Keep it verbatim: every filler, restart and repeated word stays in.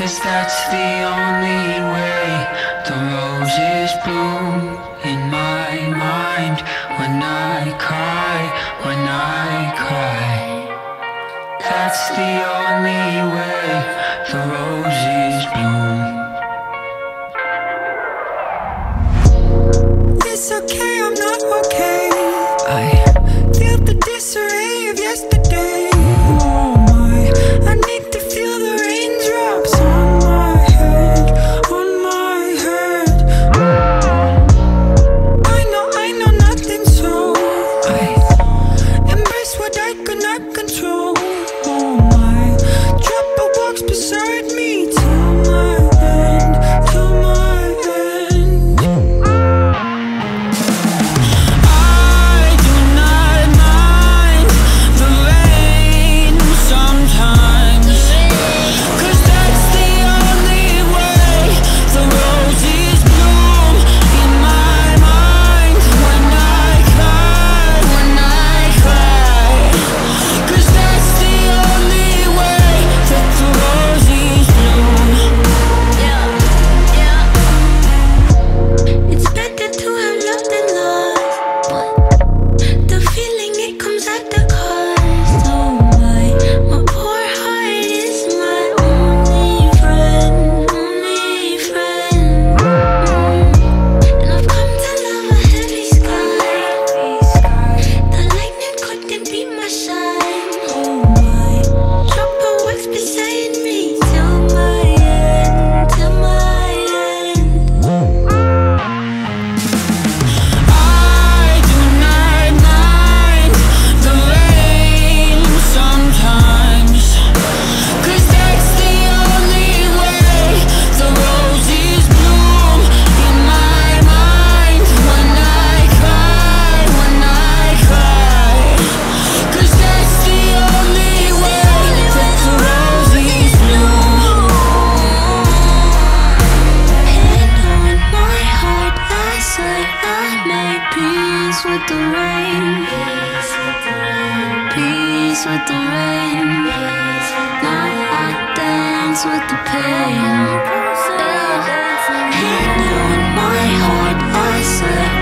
'cause that's the only way the roses bloom in my mind. When I cry, when I cry, that's the only way the roses bloom. It's okay, I'm not okay. I Feel the disarray of yesterday. Oh my, I need to feel the raindrops on my head, on my head. I know, I know nothing, so I embrace what I could not control. Oh my, trouble walks beside me till my end, till my end. I do not mind the rain sometimes, 'cause that's the only way the roses bloom in my mind. When I cry, when I cry, 'cause that's the only way that the roses bloom. Yeah, yeah. It's better to have loved than lost, but the feeling, it comes at the cost. Oh my, my poor heart is my only friend, only friend. And I've come to love a heavy sky. The lightning couldn't be my shine. Oh my, trouble works beside me till my end, till my end. I do not mind the rain sometimes, 'cause that's the only way the roses bloom in my mind. When I cry, when I cry, 'cause that's the only way that the roses bloom. And on my heart I say I made peace with the rain, peace with the rain. Now I dance with the pain. Yeah. And on my heart I say